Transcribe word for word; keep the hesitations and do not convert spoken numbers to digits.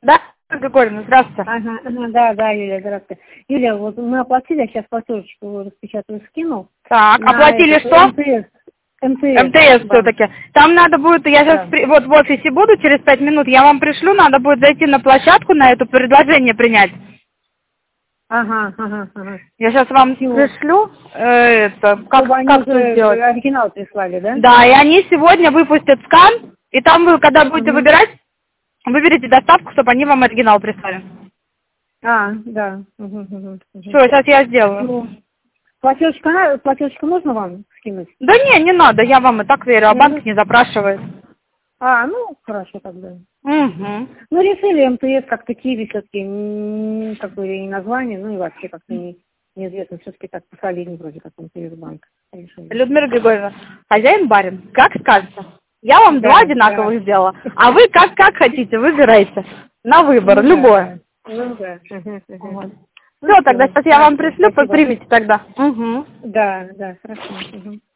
Да, Григорьевна, здравствуйте. Ага, ага, да, да, Юлия, здравствуйте. Юлия, вот мы оплатили, я сейчас платежечку распечатаю, скину. Так, оплатили этот, что? МТС. МТС. МТС банк. все-таки. Там надо будет, я сейчас Да. при- вот в офисе буду, через пять минут я вам пришлю, надо будет зайти на площадку, на это предложение принять. Ага, ага, ага. Я сейчас вам Всё. пришлю, э, это, как, Чтобы они как уже это сделать. оригинал прислали, да? Да, и они сегодня выпустят скан, и там вы, когда будете Угу. выбирать, выберите доставку, чтобы они вам оригинал прислали. А, да. Угу, угу, угу. Все, сейчас я сделаю. Ну, платежечка, на- платежечку можно вам скинуть? Да не, не надо, я вам и так верю, а Не банк надо? не запрашивает. А, ну, хорошо тогда. Угу. Ну, решили МТС как-то Киви все-таки, м, как бы и название, ну и вообще как-то не, неизвестно, все-таки так посолиднее вроде как МТС банк решили. Людмила Григорьевна, хозяин барин, как скажете. Я вам Да, два одинаковых да. сделала, а вы как как хотите, выбирайте. На выбор, Ну, любое. да, да. Ну да. Ага, ага. Вот. Ну, Все, тогда всё, сейчас я вам хорошо, пришлю, спасибо. примите тогда. Угу. Да, да, хорошо. Угу.